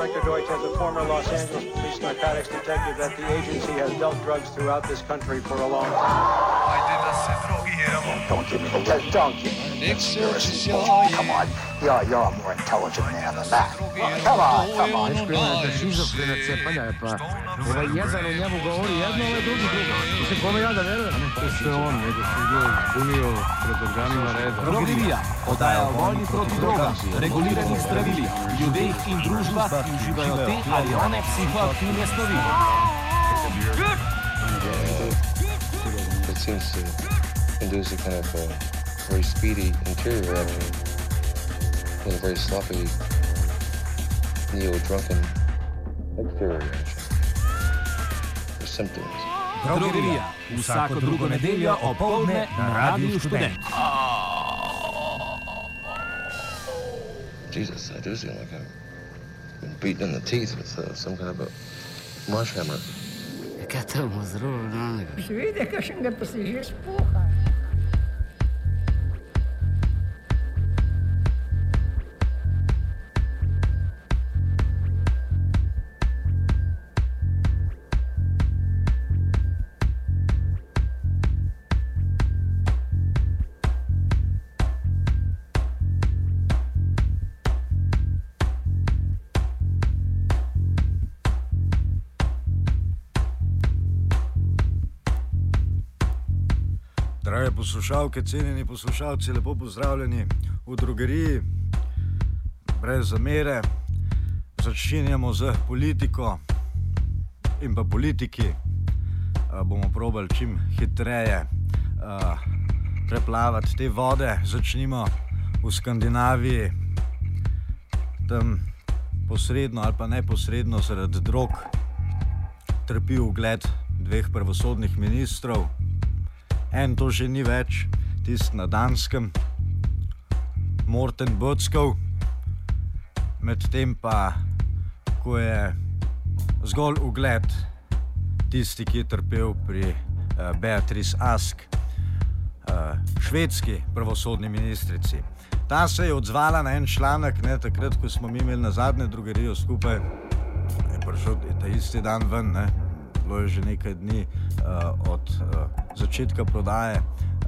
Director Deutsch, as a former Los Angeles police narcotics detective, that the agency has dealt drugs throughout this country for a long time. Don't give me Come on, you're a more intelligent man than that. Come on. Šizofrena cepanja je pa. Jedan u njemu govori jedno, drugi drugo. Mislim, kome ja da verujem? To je sve on, nego se bunio pred organima reda. Drogerija podaja o vojni proti drogam, reguliranih zdravilih, ljudeh in družbah, ki uživajo te ali one psihoaktivne snovi. It seems to induce a kind of very speedy interior revenue, with a very sloppy, neo-drunken exterior reaction. The symptoms. Drogerija, vsako drugo nedeljo opoldne na Radiu Študent. Jesus, I do seem like I've been beaten in the teeth with some kind of a marsh hammer. Katamo zelo ranega. Še vidi, kakšnega pa si že spuha. Drage poslušalke, cenjeni poslušalci, lepo pozdravljeni v drogeriji, brez zamere. Začenjamo z politiko in pa politiki. Bomo probali čim hitreje preplavati te vode. Začnimo v Skandinaviji, tam posredno ali pa neposredno zaradi drog trpi ugled dveh pravosodnih ministrov. En to že ni več, tisti na Danskem, Morten Bødskov, medtem pa, ko je zgolj ugled tisti, ki je trpel pri Beatrice Ask, švedski pravosodni ministrici. Ta se je odzvala na en članek, takrat, ko smo mi imeli na zadnje drogerijo skupaj, je prišel ta isti dan ven, bilo je že nekaj dni od začetka prodaje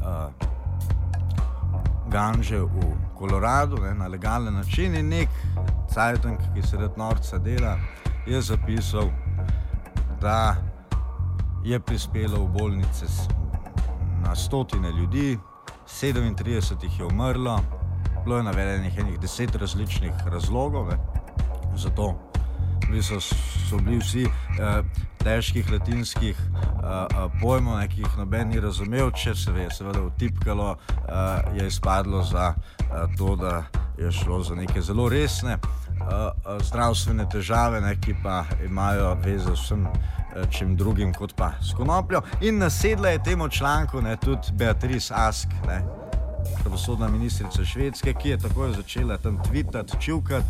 ganže v Koloradu na legalen način in nek cajtank, ki se rad norca dela, je zapisal, da je prispelo v bolnice na stotine ljudi, 37 jih je umrlo, bilo je navedenih enih 10 različnih razlogov, zato so bili vsi težkih latinskih pojmov, ki jih noben ni razumel, če se je seveda vtipkalo, je izpadlo za to, da je šlo za neke zelo resne zdravstvene težave, ki pa imajo veze s vsem čim drugim kot pa s konopljo. In nasedla je temu članku tudi Beatrice Ask, pravosodna ministrica Švedske, ki je takoj začela tam tweetati, čivkati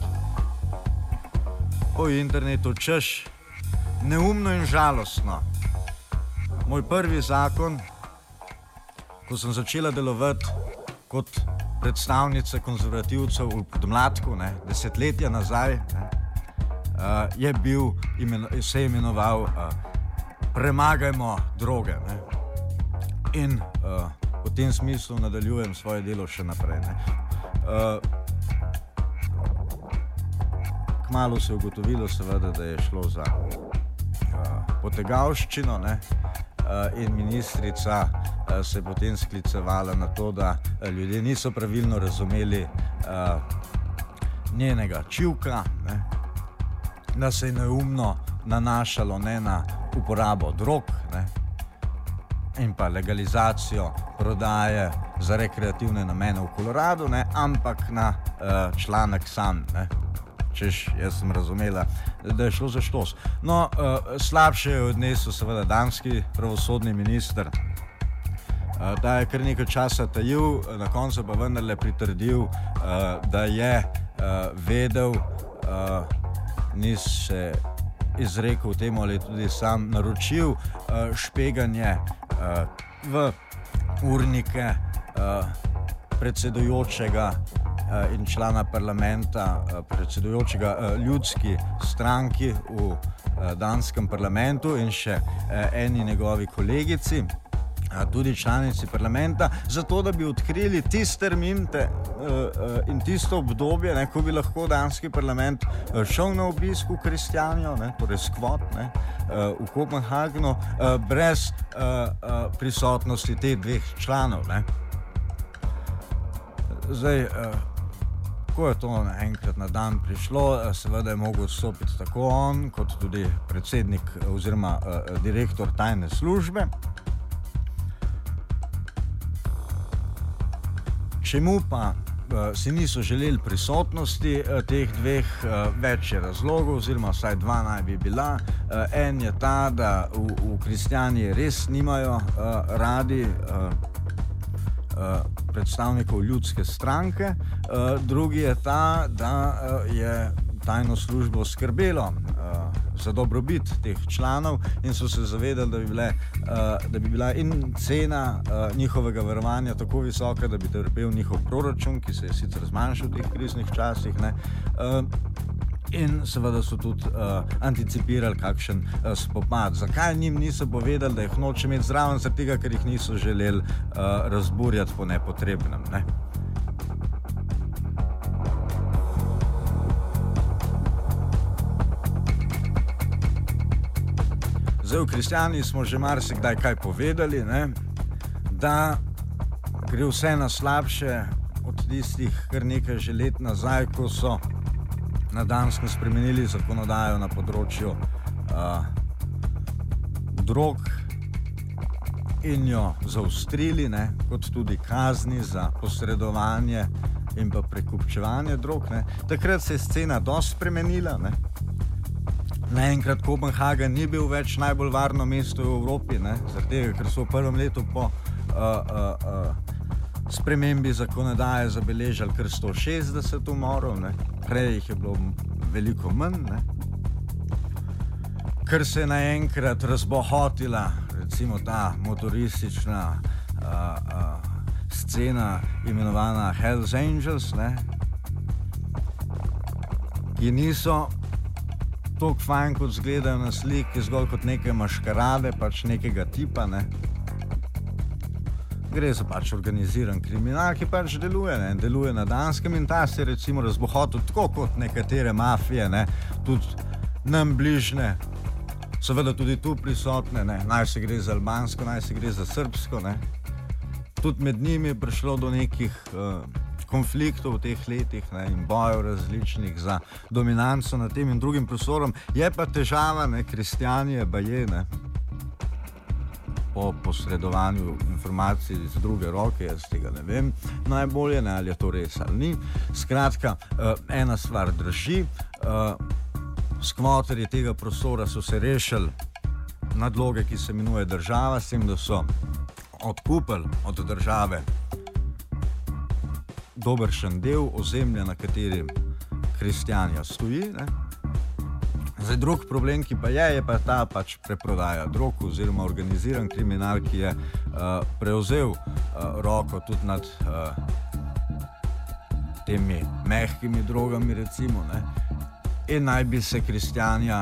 po internetu, češ, neumno in žalostno. Moj prvi zakon, ko sem začela delovati kot predstavnica konzervativcev v Podmladku, desetletja nazaj, se je imenoval Premagajmo droge. In v tem smislu nadaljujem svoje delo še naprej. Kmalu se je ugotovilo seveda, da je šlo za potegavščino, in ministrica se je potem sklicevala na to, da ljudje niso pravilno razumeli njenega čivka, da se je neumno nanašalo na uporabo drog, in pa legalizacijo prodaje za rekreativne namene v Koloradu, ampak na članek sam, češ, jaz sem razumela, da je šlo za štos. No, slabše je odnesel seveda danski pravosodni minister. Ta je kar nekaj časa tajil, na koncu pa vendarle pritrdil, da je vedel, ni se izrekel temu ali tudi sam naročil špeganje v urnike predsedujočega in člana parlamenta, predsedujočega ljudski stranki v danskem parlamentu in še eni njegovi kolegici, tudi članici parlamenta, zato da bi odkrili tisti termin in tisto obdobje, ko bi lahko danski parlament šel na obisk v Kristianijo, torej skvot v Kopenhagenu, brez prisotnosti teh dveh članov. Zdaj, ko je to enkrat na dan prišlo, seveda je mogel odstopiti tako on, kot tudi predsednik oziroma direktor tajne službe. Čemu pa si niso želeli prisotnosti teh dveh, več je razlogov, oziroma vsaj dva naj bi bila. En je ta, da v Kristijaniji res nimajo radi predstavnikov ljudske stranke, drugi je ta, da je tajno službo skrbelo za dobrobit teh članov in so se zavedali, da bi bila in cena njihovega varovanja tako visoka, da bi trpel njihov proračun, ki se je sicer zmanjšal v teh kriznih časih, in seveda so tudi anticipirali kakšen spopad. Zakaj njim niso povedali, da jih noče imeti zraven? Zaradi tega, ker jih niso želeli razburjati po nepotrebnem. Zdaj, v Kristijaniji smo že marsikdaj kaj povedali, da gre vse na slabše od tistih kar nekaj že let nazaj, ko so na Danskem spremenili zakonodajo na področju drog in jo zaostrili, kot tudi kazni za posredovanje in pa prekupčevanje drog. Takrat se je scena dosti spremenila. Naenkrat Kopenhagen ni bil več najbolj varno mesto v Evropi, zaradi tega, ker so v prvem letu po spremembi zakonodaje zabeležili kar 160 umorov, prej jih je bilo veliko manj, ker se je naenkrat razbohotila recimo ta motoristična scena imenovana Hells Angels, ki niso toliko fajn, kot zgledajo na sliki, zgolj kot neke maškarade, pač nekega tipa, Gre za pač organiziran kriminal, ki pač deluje na Danskem in ta se je recimo razbohotil tako kot nekatere mafije, tudi nam bližne, seveda tudi tu prisotne, naj se gre za albansko, naj se gre za srbsko, Tudi med njimi je prišlo do nekih konfliktov v teh letih in bojev različnih za dominanco nad tem in drugim prostorom. Je pa težava, Kristijanije baje, po posredovanju informacij iz druge roke, jaz tega ne vem najbolje, ali je to res ali ni. Skratka, ena stvar drži, skvoterji tega prostora so se rešili nadloge, ki se imenuje država, s tem, da so odkupili od države dobršen del ozemlja, na katerem Kristijanija stoji. Zdaj, drug problem, ki pa je pa ta pač preprodaja drog oziroma organiziran kriminal, ki je prevzel roko tudi nad temi mehkimi drogami, recimo, in naj bi se Kristijanija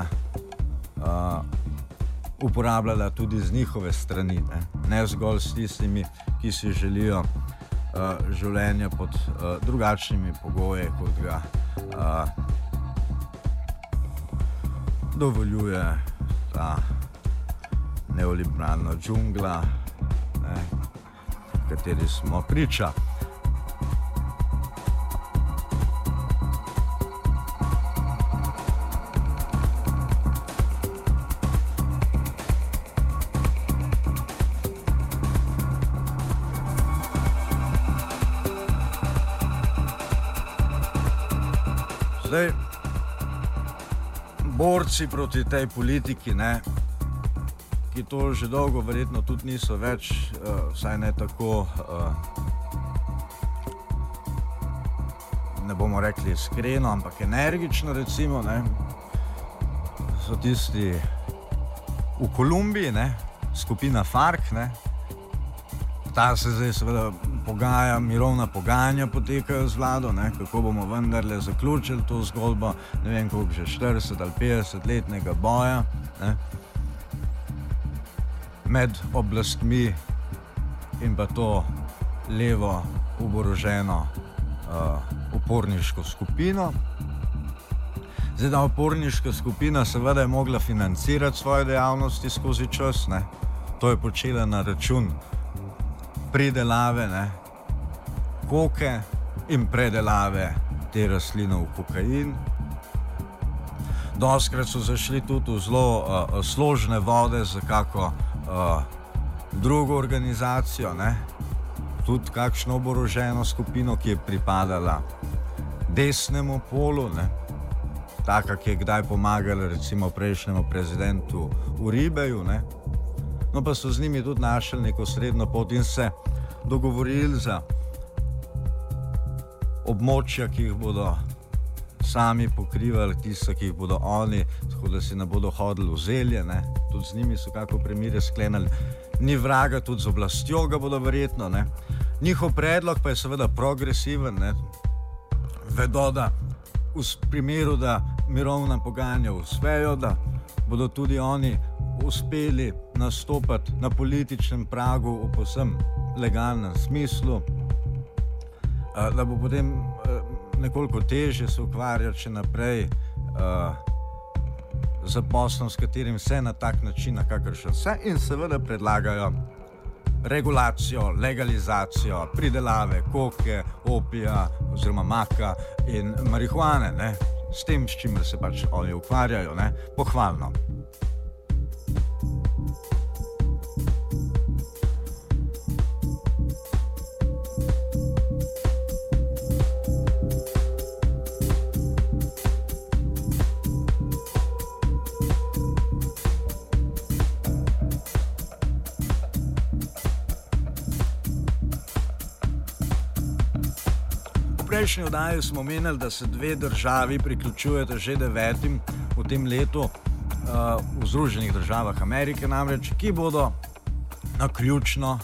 uporabljala tudi z njihove strani, ne zgolj s tistimi, ki si želijo življenja pod drugačnimi pogoji, kot ga dovoljuje ta neoliberalna džungla, v kateri smo priča. Zdaj, borci proti tej politiki, ki to že dolgo verjetno tudi niso več, vsaj ne tako, ne bomo rekli iskreno, ampak energično, recimo, so tisti v Kolumbiji, skupina FARC, Ta se zdaj seveda pogaja, mirovna pogajanja potekajo z vlado, ne, kako bomo vendarle zaključili to zgodbo, ne vem koliko že 40 ali 50 letnega boja, ne, med oblastmi in pa to levo oboroženo uporniško skupino. Zdaj, ta uporniška skupina seveda je mogla financirati svoje dejavnosti skozi čas, ne. To je počela na račun pridelave, ne, koke in predelave te rastline v kokain. Dostikrat so zašli tudi v zelo složne vode za kako drugo organizacijo, ne, tudi kakšno oboroženo skupino, ki je pripadala desnemu polu, ne, taka, ki je kdaj pomagala recimo prejšnjemu prezidentu Uribeju, ne. No, pa so z njimi tudi našli neko srednjo pot in se dogovorili za območja, ki jih bodo sami pokrivali, tiste, ki jih bodo oni, tako da si ne bodo hodili v zelje, ne. Tudi z njimi so kako premirje sklenili. Ni vraga, tudi z oblastjo ga bodo verjetno, ne. Njihov predlog pa je seveda progresiven, ne. Vedo, da v primeru, da mirovna pogajanja uspejo, da bodo tudi oni uspeli nastopati na političnem pragu v povsem legalnem smislu, da bo potem nekoliko težje se ukvarjati še naprej z poslom, s katerim se na tak način, na kakršen se, in seveda predlagajo regulacijo, legalizacijo pridelave koke, opija oziroma maka in marihuane, ne, s tem, s čimer se pač oni ukvarjajo, ne, pohvalno. V prejšnji oddaji smo omenili, da se dve državi priključujete že 9. v tem letu v Združenih državah Amerike namreč, ki bodo naključno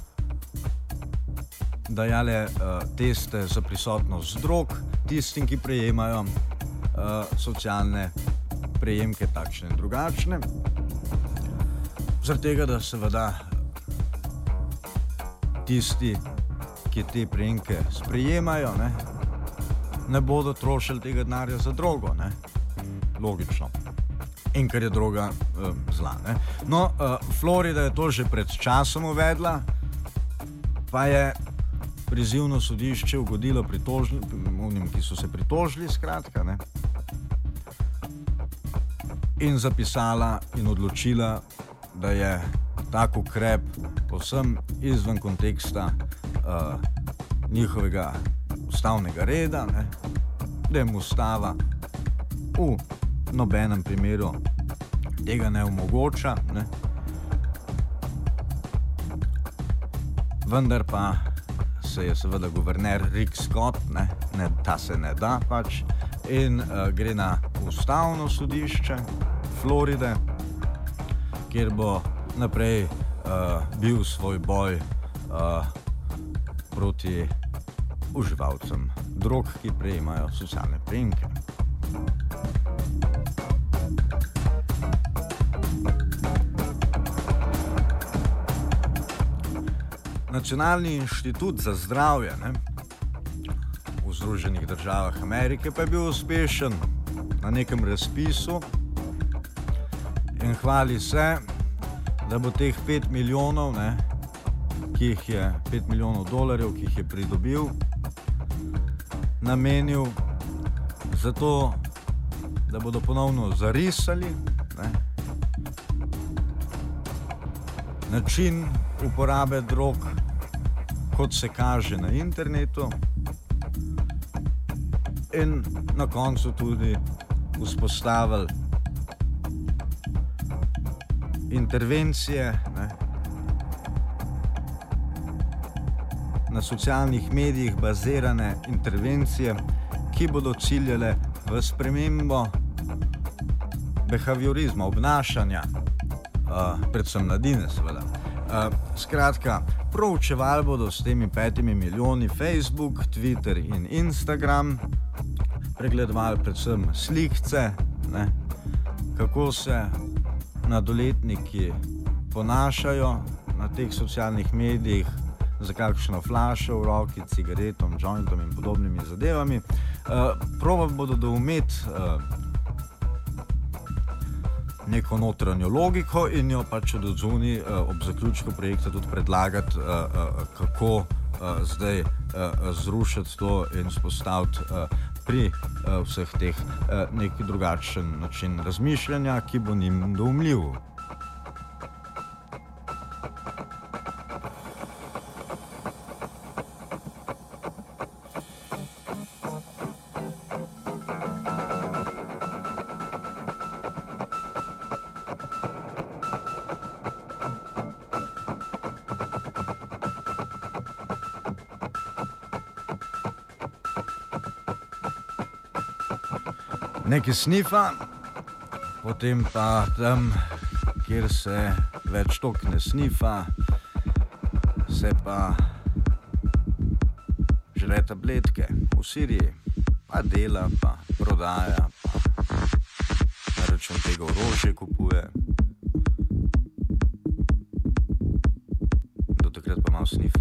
dajale teste za prisotnost drog tistim, ki prejemajo socialne prejemke takšne in drugačne. Zaradi tega, da seveda tisti, ki te prejemke sprejemajo, ne bodo trošili tega denarja za drogo, ne? Logično. In ker je droga zla, ne? No, Florida je to že pred časom uvedla, pa je prizivno sodišče ugodilo onim, ki so se pritožili, skratka, ne? In zapisala in odločila, da je tak ukrep povsem izven konteksta njihovega ustavnega reda, ne, da jim ustava v nobenem primeru tega ne omogoča, ne. Vendar pa se je seveda guverner Rick Scott, ne, ta se ne da pač, in gre na ustavno sodišče Floride, kjer bo naprej bil svoj boj proti uživalcem drog, ki prejemajo socialne prejemke. Nacionalni inštitut za zdravje, ne, v Združenih državah Amerike pa je bil uspešen na nekem razpisu in hvali se, da bo teh 5 milijonov, ne, ki jih je $5 milijonov, ki jih je pridobil, namenil za to, da bodo ponovno zarisali, ne, način uporabe drog, kot se kaže na internetu, in na koncu tudi vzpostavili intervencije, ne, na socialnih medijih bazirane intervencije, ki bodo ciljale v spremembo behaviorizma, obnašanja, predvsem mladine seveda. Skratka, proučevali bodo s temi 5 milijoni Facebook, Twitter in Instagram, pregledovali predvsem slikce, ne, kako se mladoletniki ponašajo na teh socialnih medijih, za kakšno flašo v roki, cigaretom, jointom in podobnimi zadevami. Probali bodo doumeti neko notranjo logiko in jo pač od odzuni ob zaključku projekta tudi predlagati, kako zdaj zrušiti to in spostaviti pri vseh teh neki drugačen način razmišljanja, ki bo njim doumljiv. Nekaj snifa, potem pa tam, kjer se več tok ne snifa, se pa žre tabletke v Siriji, pa dela, pa prodaja, pa na račun tega orožje kupuje. Do takrat pa malo snifa.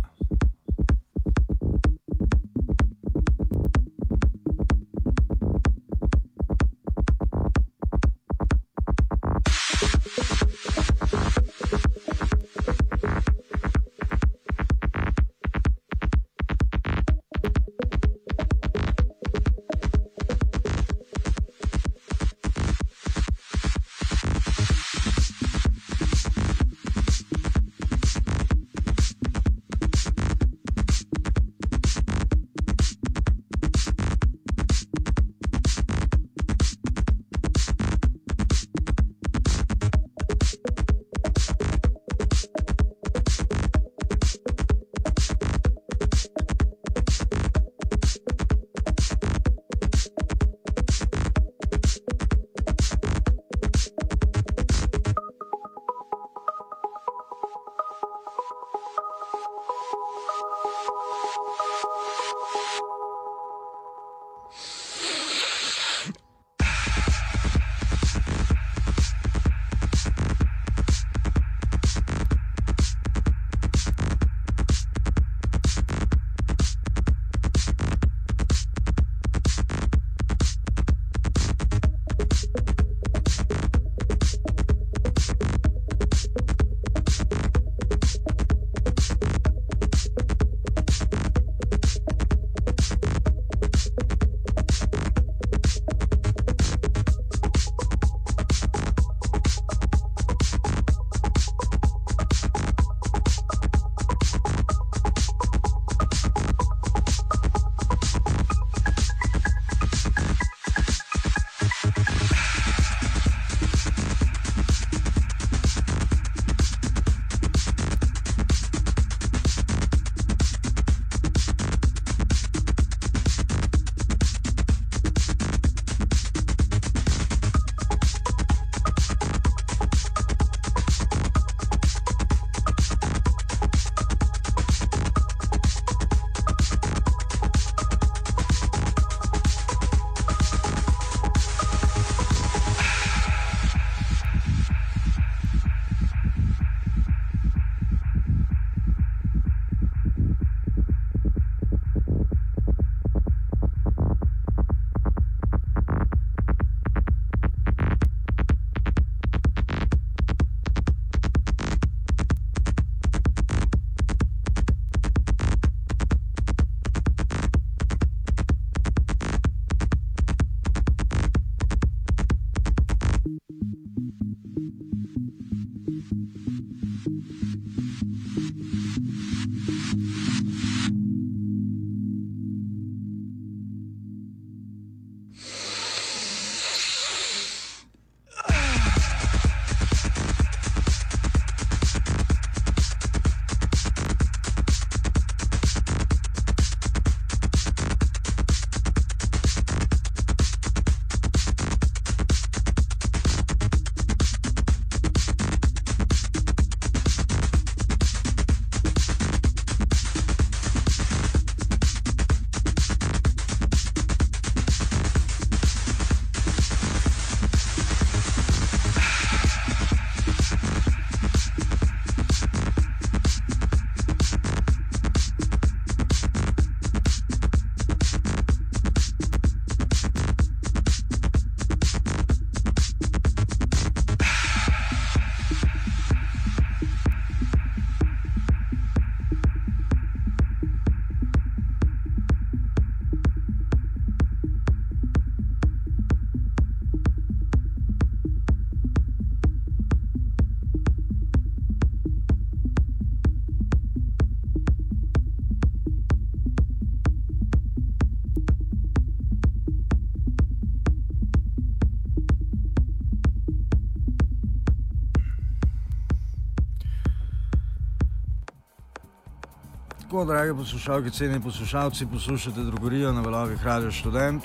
Tako, dragi poslušalke, cenjeni poslušalci, poslušate Drogorijo na valovih Radio Študent.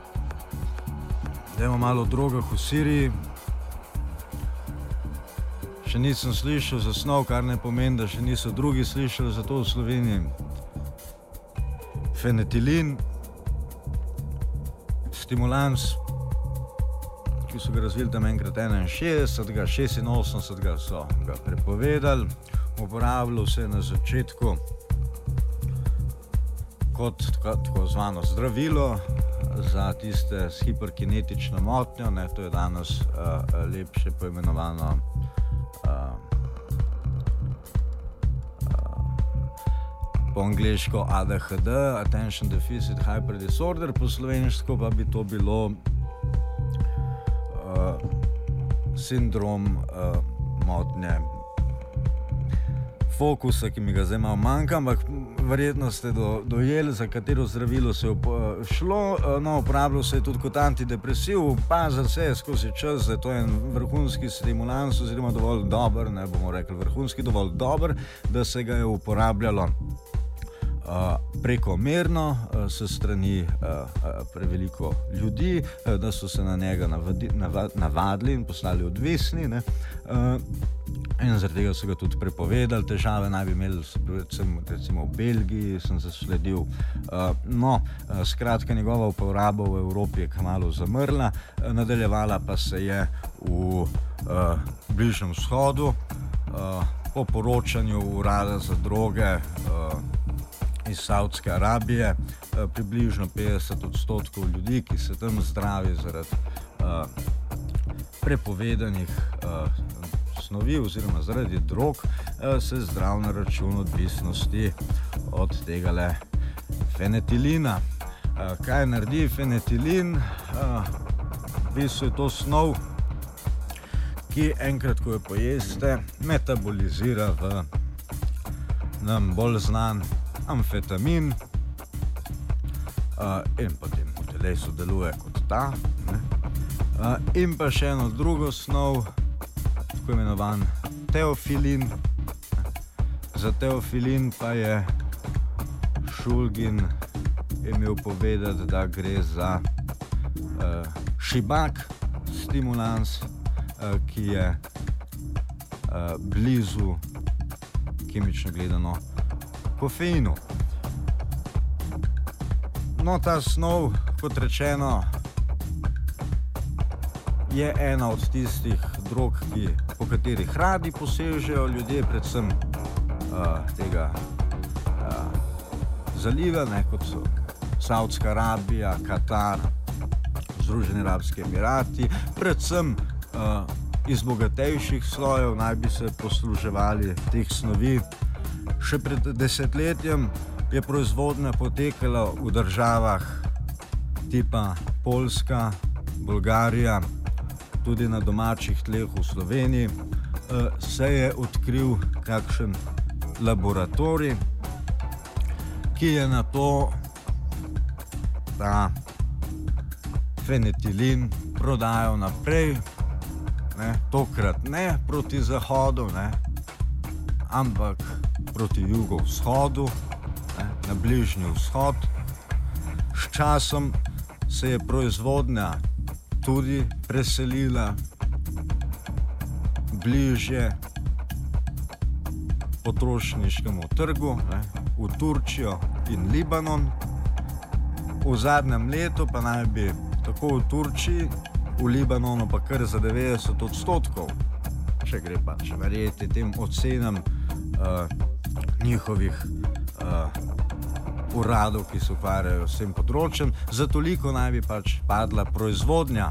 Dajmo malo o drogah v Siriji. Še nisem slišal za snov, kar ne pomeni, da še niso drugi slišali za to v Sloveniji. Fenetilin, stimulans, ki so ga razvili tam enkrat 61, 86 so ga prepovedali, uporabljal se na začetku kot tako zvano zdravilo za tiste s hiperkinetično motnjo, ne, to je danes lepše poimenovano po angleško ADHD, Attention Deficit Hyper Disorder, po slovensko pa bi to bilo sindrom motnje fokusa, ki mi ga zdaj malo manjka, ampak verjetno ste dojeli, za katero zdravilo se je šlo. No, uporabljal se je tudi kot antidepresiv, pazi se skozi čas, da to je en vrhunski stimulans oziroma dovolj dober, ne bomo rekli vrhunski, dovolj dober, da se ga je uporabljalo prekomerno s strani preveliko ljudi, da so se na njega navadili in postali odvisni, ne? In zaradi tega so ga tudi prepovedali. Težave naj bi imeli predvsem recimo v Belgiji, sem zasledil. Skratka, njegova uporaba v Evropi je kmalu zamrla, nadaljevala pa se je v Bližnjem vzhodu. Po poročanju Urada za droge iz Saudske Arabije, približno 50% ljudi, ki se tam zdravi zaradi prepovedanih snovi oziroma zaradi drog, se zdrav na račun odvisnosti od tegale fenetilina. Kaj naredi fenetilin? V bistvu je to snov, ki enkrat, ko jo pojeste, metabolizira v nam bolj znan amfetamin in potem v telesu deluje kot ta, ne? In pa še eno drugo snov, tako imenovan teofilin. Za teofilin pa je Šulgin imel povedati, da gre za šibak stimulans, ki je blizu, kemično gledano, kofeinu. No, ta snov, kot rečeno, je ena od tistih drog, po katerih radi posežejo ljudje, predvsem tega zaliva, ne, kot so Saudska Arabija, Katar, Združeni arabski emirati, predvsem iz bogatejših slojev naj bi se posluževali teh snovi. Še pred desetletjem je proizvodnja potekala v državah tipa Poljska, Bolgarija, tudi na domačih tleh v Sloveniji. Se je odkril kakšen laboratorij, ki je na to ta fenetilin prodajal naprej, ne, tokrat ne proti zahodu, ne, ampak proti jugovzhodu, ne, na Bližnji vzhod. S časom se je proizvodnja tudi preselila bližje potrošniškemu trgu, ne, v Turčijo in Libanon. V zadnjem letu pa naj bi tako v Turčiji, v Libanonu pa kar za 90%, če gre pač verjeti tem ocenam njihovih uradov, ki se ukvarjajo s tem področjem, za toliko naj bi pač padla proizvodnja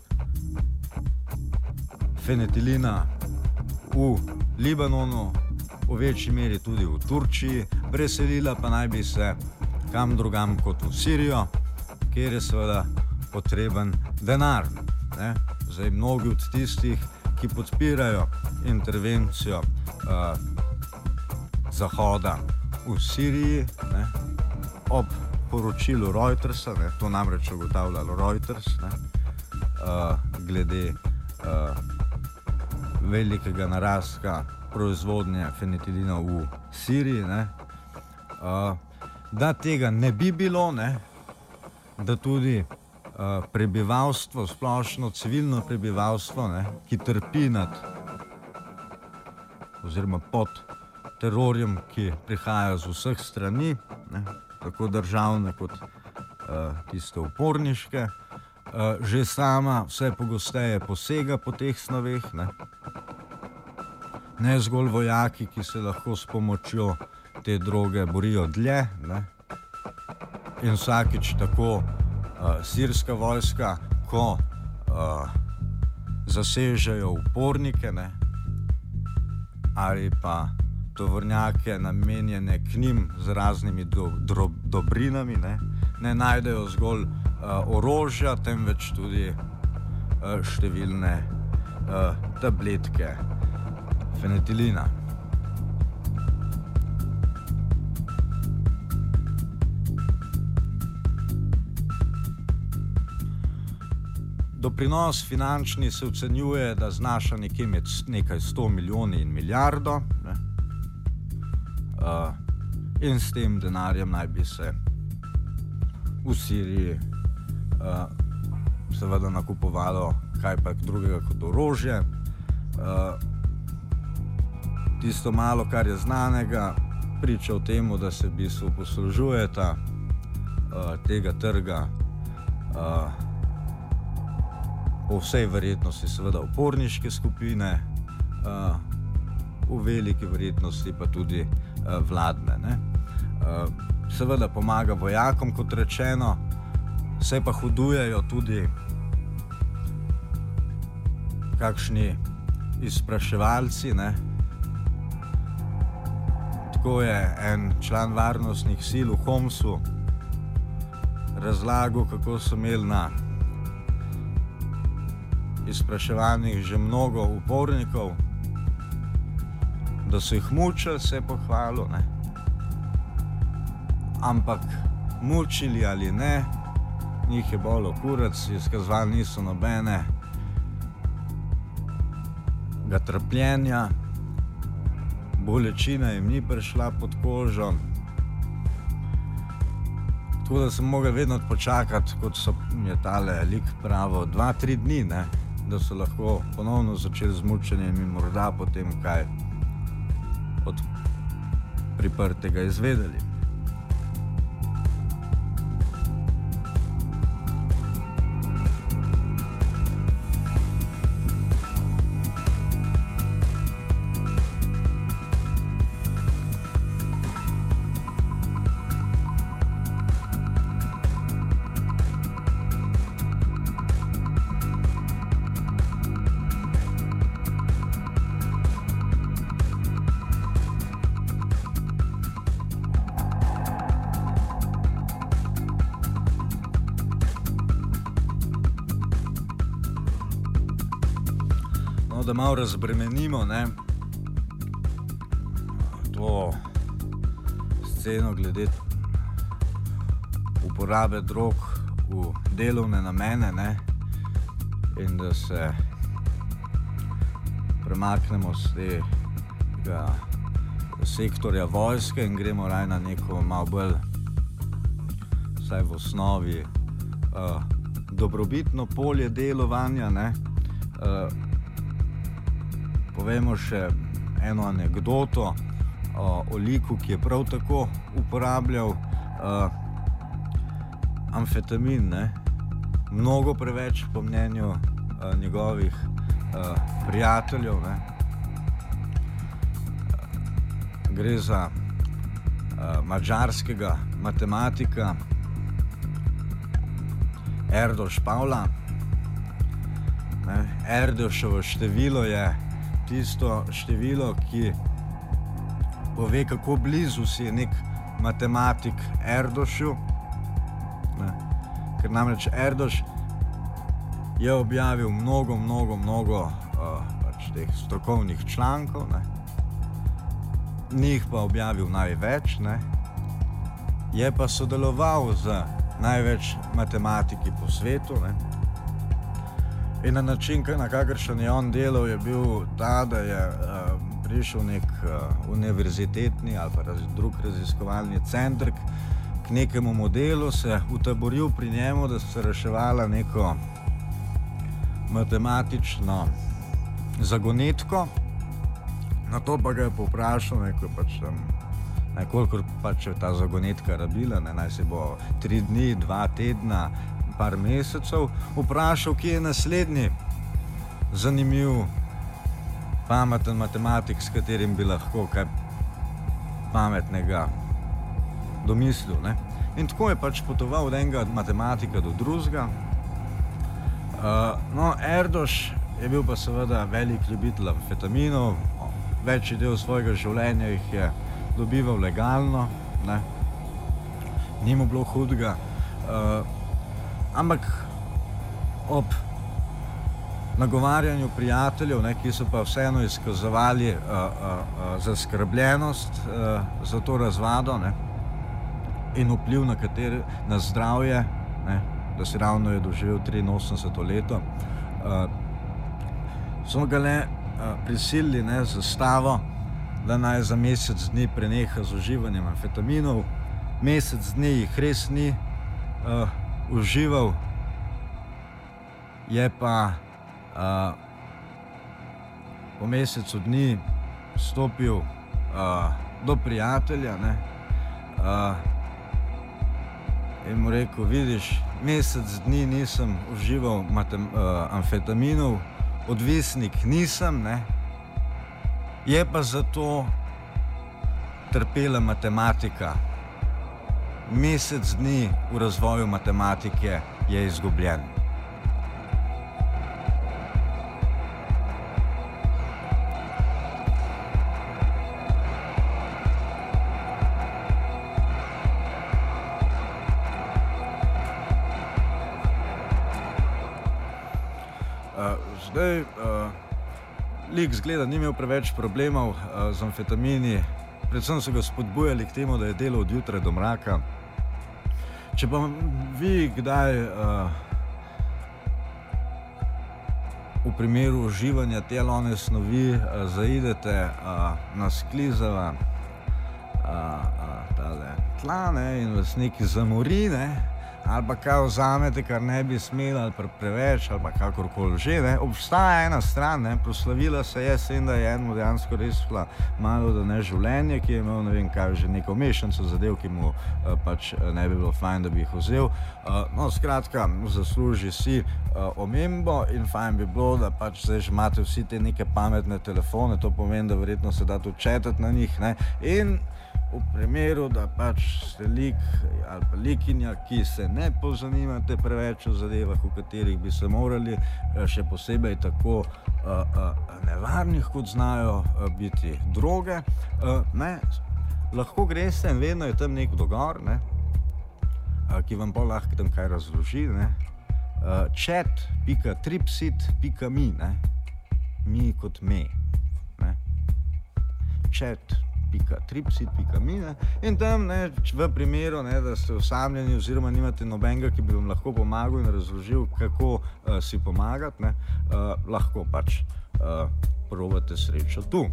fenetilina v Libanonu, v večji meri tudi v Turčiji, preselila pa naj bi se kam drugam kot v Sirijo, kjer je seveda potreben denar, ne? Zdaj, mnogi od tistih, ki podpirajo intervencijo Zahoda v Siriji, ne, ob poročilu Reutersa, ne, to namreč ugotavljalo Reuters, ne, glede velikega narastka proizvodnje fenetilina v Siriji, ne, da tega ne bi bilo, ne, da tudi prebivalstvo, splošno civilno prebivalstvo, ne, ki trpi nad oziroma pod terorjem, ki prihaja z vseh strani, ne, tako državne kot tiste uporniške, že sama vse pogosteje posega po teh snoveh, ne zgolj vojaki, ki se lahko s pomočjo te droge borijo dlje, ne, in vsakič tako sirska vojska, ko zasežejo upornike, ne, ali pa tovornjake namenjene k njim z raznimi dobrinami, ne najdejo zgolj orožja, temveč tudi številne tabletke fenetilina. Doprinos finančni se ocenjuje, da znaša nekje med nekaj 100 milijoni in milijardo, ne? In s tem denarjem naj bi se v Siriji seveda nakupovalo kaj pa drugega kot orožje. Tisto malo, kar je znanega, priča o tem, da se v bistvu poslužujeta tega trga po vsej verjetnosti seveda uporniške skupine, v veliki verjetnosti pa tudi vladne, ne. Seveda pomaga vojakom, kot rečeno, se pa hudujejo tudi kakšni izpraševalci, ne. Tako je en član varnostnih sil v Homsu razlagal, kako so imeli na izpraševanjih že mnogo upornikov, da so jih mučili, se je pohvalil, ne. Ampak mučili ali ne, njih je bolj kurac, izkazovali niso nobene ga trpljenja, bolečina jim ni prišla pod kožo. Tako da sem mogel vedno počakati, kot so je tale lik pravo, 2-3 dni, ne, da so lahko ponovno začeli z mučenjem in morda potem kaj od priprtega izvedeli. Da malo razbremenimo, ne, to sceno glede uporabe drog v delovne namene, ne, in da se premaknemo z tega sektorja vojske in gremo raj na neko malo bolj, vsaj v osnovi, dobrobitno polje delovanja, ne. Povemo še eno anekdoto o liku, ki je prav tako uporabljal amfetamin, ne, mnogo preveč po mnenju njegovih prijateljev, ne. Gre za madžarskega matematika Erdos Pavla. Erdoševo število je tisto število, ki pove, kako blizu si je nek matematik Erdošu, ne. Ker namreč Erdoš je objavil mnogo pač teh strokovnih člankov, ne. Njih pa objavil največ, ne. Je pa sodeloval z največ matematiki po svetu, ne. In na način, na kakršen je on delal, je bil ta, da je prišel nek univerzitetni ali pa drug raziskovalni center k nekemu modelu, se utaboril pri njemu, da se reševala neko matematično zagonetko. Na to pa ga je povprašal, koliko pač je ta zagonetka rabila, naj se bo 3 dni, 2 tedna, par mesecev, vprašal, kje je naslednji zanimiv, pameten matematik, s katerim bi lahko kaj pametnega domislil. Ne? In tako je pač potoval od enega matematika do drugega. Erdos je bil pa seveda velik ljubitelj amfetaminov, večji del svojega življenja jih je dobival legalno, ne? Ni mu bilo hudega, ampak ob nagovarjanju prijateljev, ne, ki so pa vseeno izkazovali zaskrbljenost za to razvado, ne, in vpliv na zdravje, ne, da si ravno je doživel 83. leto, so ga le prisilili, ne, z zastavo, da naj za mesec dni preneha z uživanjem amfetaminov. Mesec dni jih res ni užival, je pa po mesecu dni stopil do prijatelja, ne, in mu rekel, vidiš, mesec dni nisem užival amfetaminov, odvisnik nisem, ne, je pa zato trpela matematika. Mesec dni v razvoju matematike je izgubljen. Zdaj, lik zgleda ni imel preveč problemov z amfetamini, predvsem so ga spodbujali k temu, da je delal od jutra do mraka. Če pa vi kdaj v primeru uživanja te ali one snovi zaidete na sklizava tla, ne, in vas nekaj zamori, ne, ali pa kaj vzamete, kar ne bi smeli, ali pa preveč, ali pa kakorkoli že, ne, obstaja ena stran, ne, proslavila se je s tem, da je enemu dejansko resla malo da ne življenje, ki je imel, ne vem kaj, že neko mešanico zadev, ki mu pač ne bi bilo fajn, da bi jih vzel. No, skratka, zasluži si omembo in fajn bi bilo, da pač zdaj že imate vsi te neke pametne telefone, to pomeni, da verjetno se da tudi četati na njih, ne, in v primeru, da pač ste lik ali pa likinja, ki se ne pozanimate preveč o zadevah, v katerih bi se morali, še posebej tako nevarnih, kot znajo biti droge, ne, lahko greste in vedno je tam nek dogor, ne, ki vam pa lahko tam kaj razloži, ne, chat.tripsit.me, ne, mi kot me, ne, chat.tripsit.me, ne, in tam, ne, v primeru, ne, da ste osamljeni oziroma nimate nobenega, ki bi vam lahko pomagal in razložil, kako si pomagati, ne, lahko pač probate srečo tu.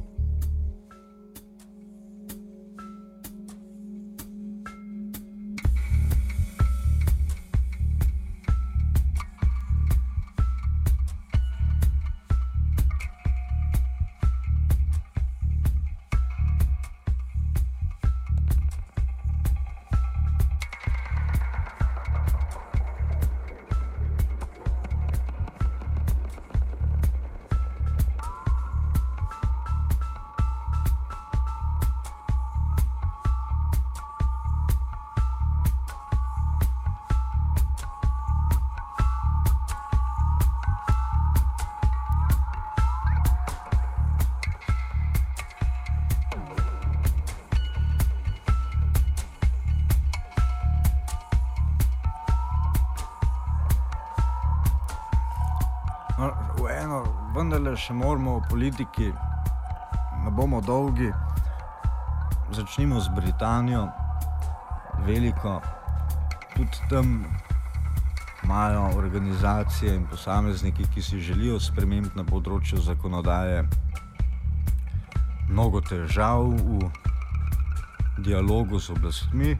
Vendarle še moramo o politiki, ne bomo dolgi, začnimo z Britanijo, veliko, tudi tam imajo organizacije in posamezniki, ki si želijo sprememb na področju zakonodaje, mnogo težav v dialogu z oblastmi.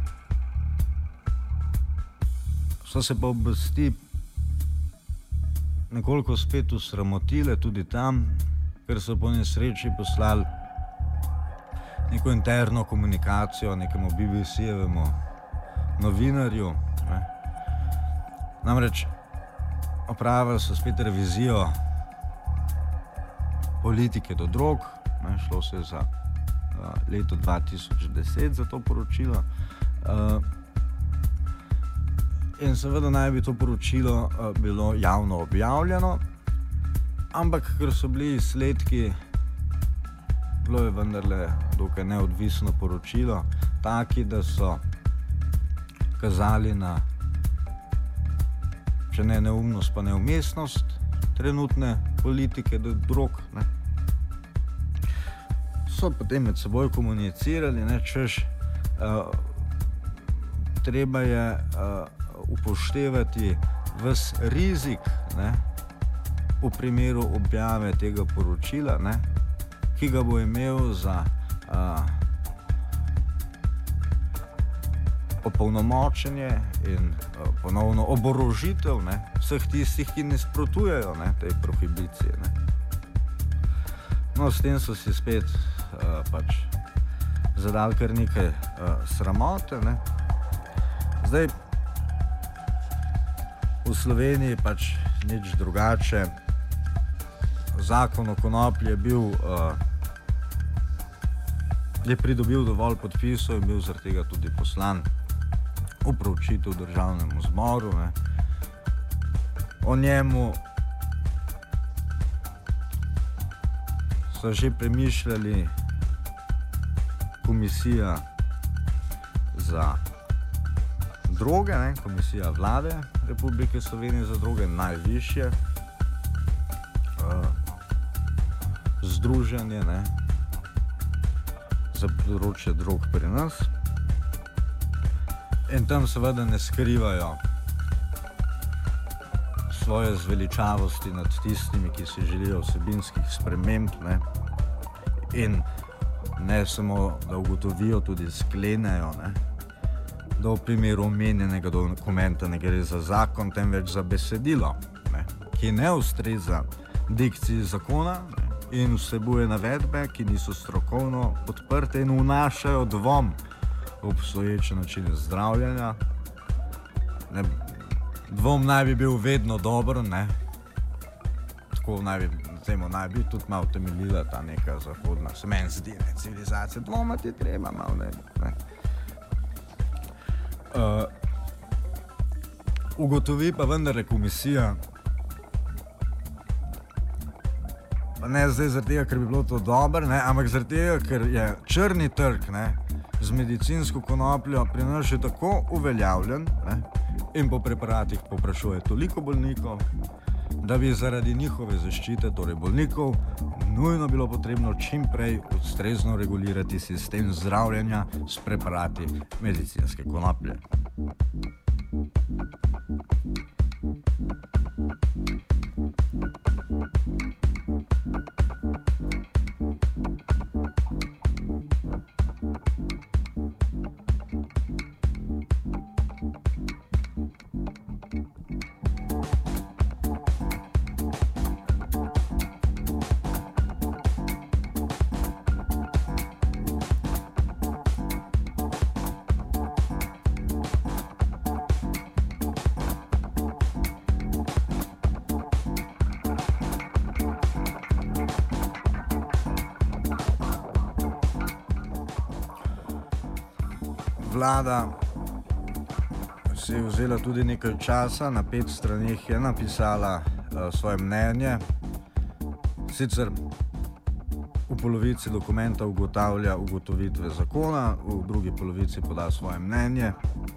So se pa oblasti nekoliko spet usramotile tudi tam, ker so po nesreči poslali neko interno komunikacijo nekemu BBC-jevemu novinarju. Ne. Namreč opravili so spet revizijo politike do drog, ne, šlo se je za leto 2010 za to poročilo. In seveda naj bi to poročilo bilo javno objavljeno, ampak ker so bili izsledki, bilo je vendarle dokaj neodvisno poročilo, taki, da so kazali na, če ne neumnost, pa neumestnost trenutne politike do drog, ne. So potem med seboj komunicirali, ne, češ, treba je upoštevati ves rizik, ne, v primeru objave tega poročila, ne, ki ga bo imel za opolnomočenje in ponovno oborožitev, ne, vseh tistih, ki nasprotujejo, ne, tej prohibiciji. Ne. No, s tem so si spet pač zadali kar nekaj sramote. Ne. Zdaj, v Sloveniji pač nič drugače. Zakon o konoplji je pridobil dovolj podpisov in bil zaradi tega tudi poslan v proučitev Državnemu zboru. Ne. O njemu so že premišljali komisija za droge, ne, komisija Vlade Republike Slovenije za droge, najvišje združenje, ne, za področje drog pri nas. In tam seveda ne skrivajo svoje zveličavosti nad tistimi, ki si želijo vsebinskih sprememb, ne. In ne samo, da ugotovijo, tudi sklenejo, ne, da v primeru omenjenega dokumenta ne gre za zakon, temveč za besedilo, ne, ki ne ustreza dikciji zakona, ne, in vsebuje navedbe, ki niso strokovno podprte in vnašajo dvom v obstoječe načine zdravljenja. Ne, dvom naj bi bil vedno dober, ne, tako naj bi tudi malo temeljila ta neka zahodna, se meni zdi, ne, civilizacija. Dvomati je treba malo, ne. Ugotovi pa vendarle komisija, pa ne zdaj zaradi tega, ker bi bilo to dobro, ne, ampak zaradi tega, ker je črni trg, ne, z medicinsko konopljo pri nas še tako uveljavljen, ne, in po preparatih povprašuje toliko bolnikov, da bi zaradi njihove zaščite, torej bolnikov, nujno bilo potrebno čim prej ustrezno regulirati sistem zdravljenja s preparati medicinske konoplje. Vlada si je vzela tudi nekaj časa, na 5 straneh je napisala svoje mnenje. Sicer v polovici dokumenta ugotavlja ugotovitve zakona, v drugi polovici poda svoje mnenje.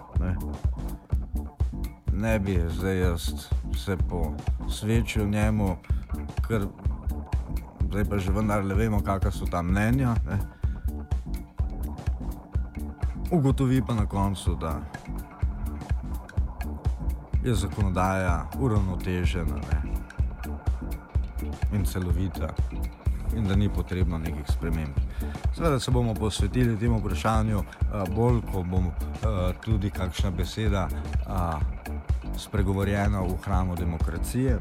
Ne bi zdaj jaz se posvečil njemu, ker zdaj pa že vendarle vemo, kakva so ta mnenja. Ne. Ugotovi pa na koncu, da je zakonodaja uravnotežena, ne, in celovita in da ni potrebno nekih sprememb. Seveda se bomo posvetili temu vprašanju bolj, ko bom tudi kakšna beseda spregovorjena v hramu demokracije.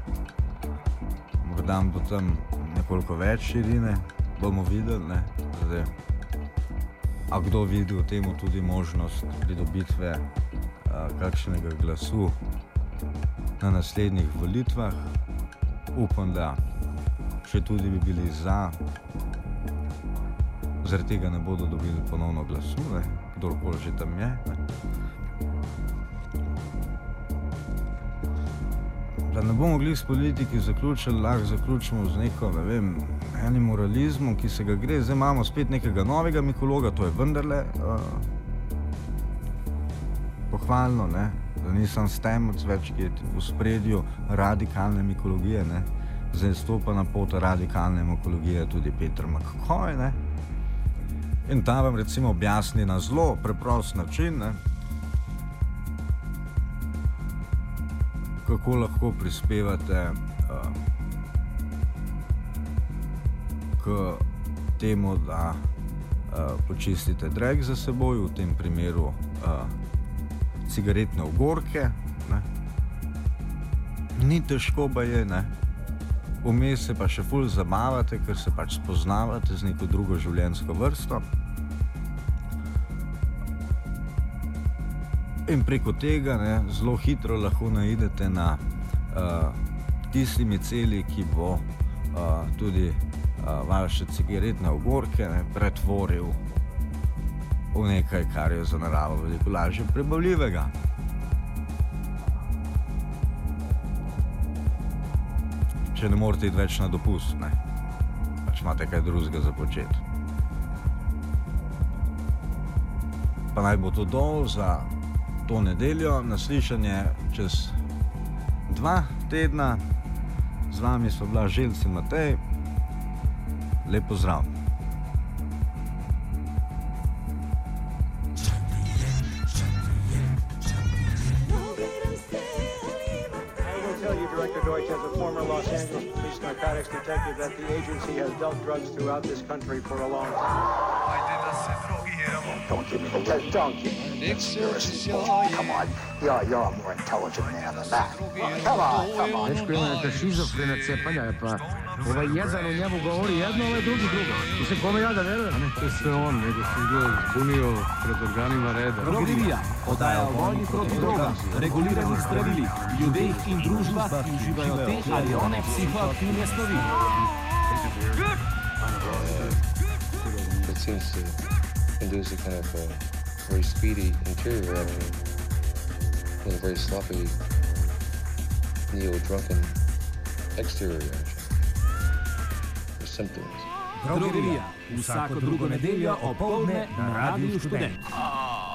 Morda bo tam nekoliko več širine, bomo videli. Zdaj, a kdo vidi v temu tudi možnost pridobitve kakšnega glasu na naslednjih volitvah? Upam, da še tudi bi bili za, zaradi tega ne bodo dobili ponovno glasu, kdorkoli že tam je. Da ne bomo mogli s politiki zaključili, lahko zaključimo z neko, ne vem, enim moralizmom, ki se ga gre. Zdaj imamo spet nekega novega mikologa, to je vendarle pohvalno, da nisem Stemec več, ki je v spredju radikalne mikologije, Zdaj stopa na pot radikalne mikologije tudi Peter McCoy, In ta vam recimo objasni na zelo preprost način, kako lahko prispevate k temu, da počistite drek za seboj, v tem primeru cigaretne ogorke. Ni težko, pa je, Vmes se pa še ful zabavate, ker se pač spoznavate z neko drugo življenjsko vrsto. In preko tega zelo hitro lahko naidete na tistimi celi, ki bo tudi vaše cigaretne ogorke pretvoril v nekaj, kar je za naravo veliko lažje prebavljivega. Če ne morete iti več na dopust, pač imate kaj drugega za početi. Pa naj bo to dol za to nedeljo, naslišanje čez 2 tedna. Z vami sva bila Željc in Matej. Lep pozdrav. Los Angeles police narcotics detective that the agency has dealt drugs throughout this country for a long time. Don't give me the donkey. Come on, you're a more intelligent man than that. Come on. Dečko ima neka šizofrena cepanja, pa jedan u njemu govori jedno, drugi drugo. Mislim, kome ja da verujem? To je sve on, nego se zbunio pred organima reda. Drogerija podaja o vojni proti drogam, reguliranih zdravilih, ljudeh in družbah, ki uživajo te ali one psihoaktivne snovi. It seems to induce a kind of a very speedy interior reaction and a very sloppy, neo-drunken exterior reaction. The symptoms. Drogerija, vsako drugo nedeljo opoldne na Radiu Študent.